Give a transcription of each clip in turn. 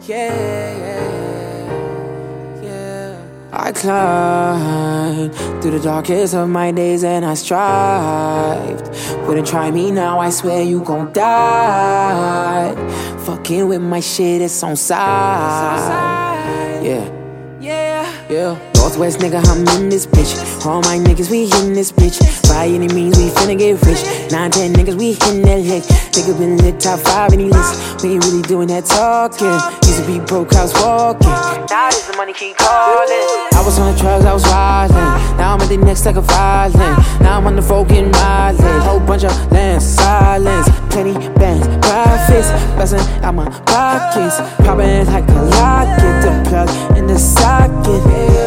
I climbed through the darkest of my days and I strived. Wouldn't try me now, I swear you gon' die. Fucking with my shit, it's on side. Yeah. Northwest nigga, I'm in this bitch. All my niggas, we in this bitch. By any means, we finna get rich. 9, 10 niggas, we in that lick. Nigga been lit top 5 any list. We ain't really doing that talking. Used to be broke, I was walking. Now this the money keep calling. I was on the drugs, I was wildin'. Now I'm at the next like a violin. Now I'm on the road getting mileage. Whole bunch of land silence. Plenty bands, profits. Bustin' out my pockets. Poppin' like a locket. The plug in the socket.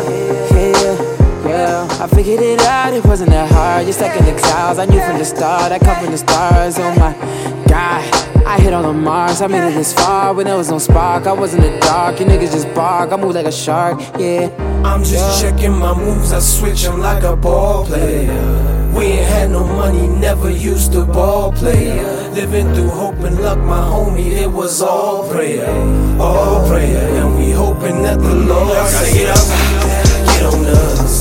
I figured it out, it wasn't that hard. Just stuck in the clouds, I knew from the start. I come from the stars, oh my God. I hit on the Mars, I made it this far. When there was no spark, I was in the dark. You niggas just bark, I move like a shark, yeah. I'm just checking my moves, I switch them like a ball player. We ain't had no money, never used to ball play. Living through hope and luck, my homie, it was all prayer. All prayer, and we hoping that the Lord gotta get up, get on us.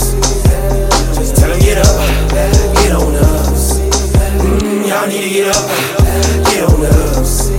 Just tell him get up, get on us. Y'all need to get up, get on us.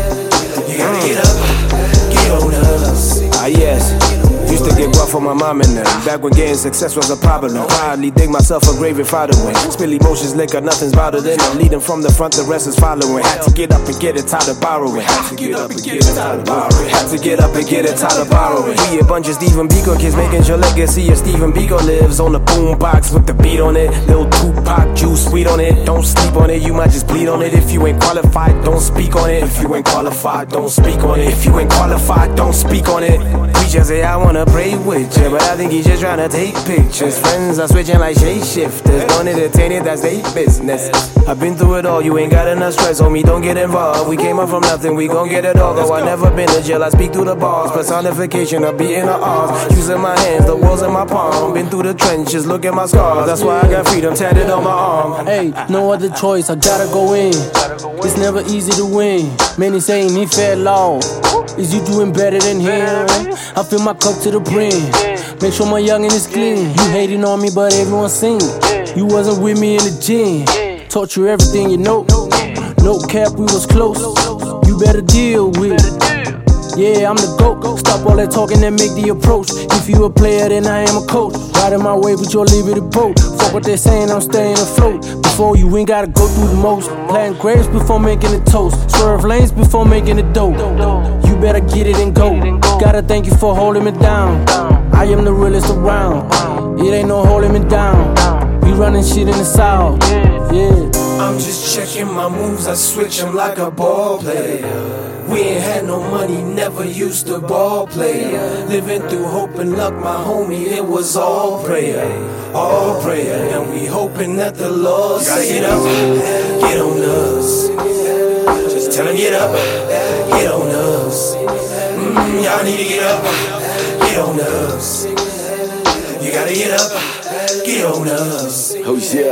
You gotta get up, get on us. Yes. Used to get rough on my mom and them. Back when getting success was a problem. Proudly dig myself a grave if I'd win. Spill emotions, liquor, nothing's bothered in them. Leading from the front, the rest is following. Had to get up and get it, tired of borrowing. Had to get up and get it, tired of borrowing. Had to get up and get it, tired of borrowing. We a bunch of Stephen Biko kids making your legacy. Of Stephen Biko lives on the boombox with the beat on it. Lil Tupac juice, sweet on it. Don't sleep on it, you might just bleed on it. If you ain't qualified, don't speak on it. If you ain't qualified, don't speak on it. If you ain't qualified, don't speak on it. Preacher say I wanna pray with you, but I think he's just tryna take pictures. Friends are switching like shapeshifters. Don't entertain it, that's their business. I've been through it all, you ain't got enough stress, homie, don't get involved. We came up from nothing, we gon' get it all. Though I never been to jail, I speak through the bars. Personification of beating the odds. Using my hands, the walls in my palm. Been through the trenches, look at my scars. That's why I got freedom tatted on my arm. Hey, no other choice, I gotta go in. It's never easy to win. Many saying he fell off. Is you doing better than him? I fill my cup to the brim. Make sure my youngin' is clean. You hating on me, but everyone sing. You wasn't with me in the gym. Taught you everything you know. No cap, we was close. You better deal with it. Yeah, I'm the GOAT. Stop all that talking and make the approach. If you a player, then I am a coach. Riding my wave with your liberty boat. Fuck what they saying, I'm staying afloat. Before you ain't gotta go through the most. Planting grapes before making the toast. Swerve lanes before making the dough. You better get it and go. Gotta thank you for holding me down. I am the realest around. It ain't no holding me down. We running shit in the south. Yeah. I'm just checking my moves, I switch them like a ball player. We ain't had no money, never used to ball play. Living through hope and luck, my homie, it was all prayer. All prayer, and we hoping that the Lord say get up, get on us. Just tell him get up, get on us. Y'all need to get up, get on us. You gotta get up, get on us. Oh yeah.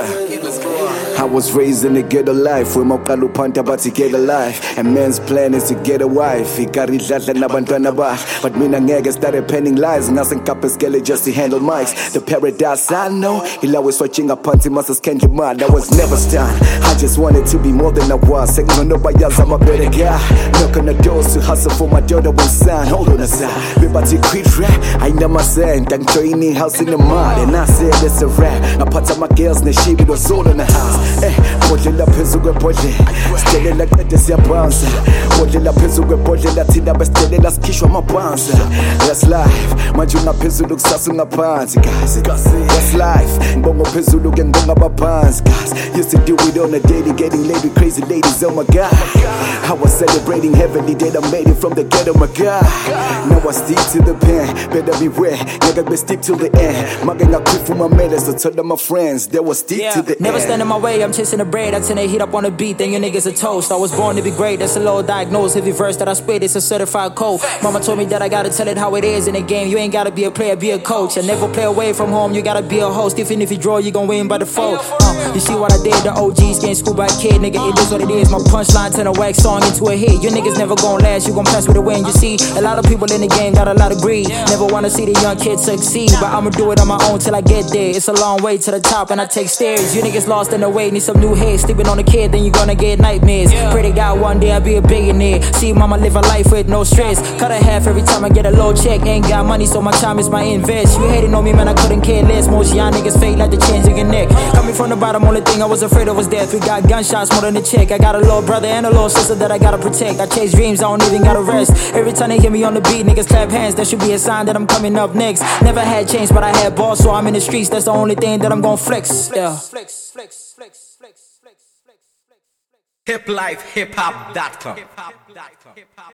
I was raised in the ghetto life where maqala uphanta bathi get a life, and man's plan is to get a wife. Ikari idladla nabantwana bakhe, but mina ngeke started penning lies. Ngase ngikaphe skele just to handle mics. The paradise I know, ilawe swatching aphansi mase skendle imali. I was never stunned, I just wanted to be more than I was. Sekunobayazi I'm a better guy. Knocking the doors to hustle for my daughter and son. Hold on a side, bebathi quit rap. I know my sand, I'm joining house in the mud, and I said it's a rap. Ngaphatha my girls neshibi was all in the house. Bodlela phezu kwebhodlela sidelela qede siyabhansa. Bodlela phezu kwebhodlela thina besidelela sikhishwa amabhansa. That's life, manje ungaphezulu kusasa ungaphansi guys. That's life, ngibonga phezulu ke ngibonga abaphansi guys. Used to do it on a daily, getting laid with crazy ladies, oh my god. I was celebrating heavily that I made it from the ghetto, my god. Now I stick to the pen, better beware, nigga be stick till the end. Make ngaphefumamele so told my friends they will stick to the never end. stand in my way, I'm chasing the bread. I tend to heat up on the beat, then you niggas a toast. I was born to be great, that's a low diagnosed. Every verse that I spit is a certified code. Mama told me that I gotta tell it how it is in the game. You ain't gotta be a player, be a coach. I never play away from home, you gotta be a host. Even if you draw, you gon' win by default. You see what I did, the OGs getting schooled by a kid, nigga, it is what it is. My punchline turn a wax song into a hit. You niggas never gon' last, you gon' pass with a win. You see, a lot of people in the game got a lot of greed. Never wanna see the young kids succeed, but I'ma do it on my own till I get there. It's a long way to the top and I take stairs. You niggas lost in the way, need some new hair. Sleeping on a kid, then you gonna get nightmares. Pray to God one day I'll be a billionaire. See mama live a life with no stress. Cut a half every time I get a low check. Ain't got money, so my time is my invest. You hating on me, man, I couldn't care less. Most young niggas fake like the chains in your neck. Coming from the bottom, only thing I was afraid of was death. We got gunshots more than a check. I got a little brother and a little sister that I gotta protect. I chase dreams, I don't even gotta rest. Every time they hear me on the beat, niggas clap hands. That should be a sign that I'm coming up next. Never had change, but I had balls, so I'm in the streets. That's the only thing that I'm gon' flex. Yeah. Hiplifehiphop.com